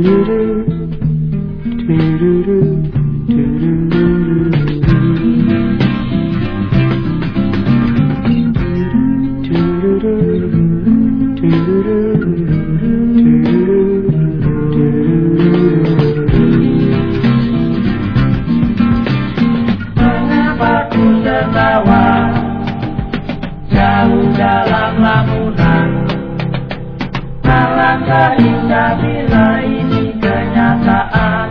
Mengapa ku tertawa jauh dalam lamunan? Alangkah indah bila ini kenyataan.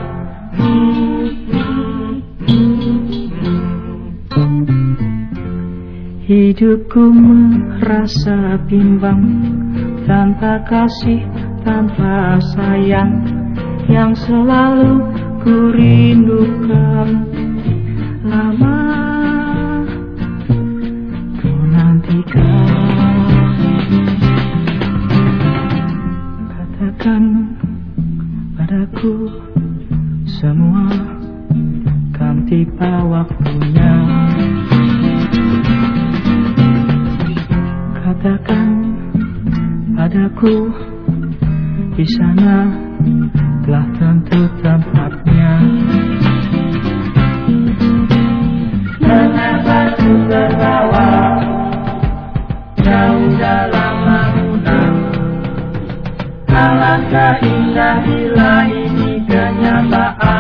Hidupku merasa bimbang, tanpa kasih, tanpa sayang, yang selalu ku rindukan. Lama ku nantikan. Katakan padaku, semua kan tiba waktunya. Katakan padaku, di sana telah tentu tempatnya. Mengapa ku tertawa jauh dalam lamunan? Alangkah indah bila ini kenyataan.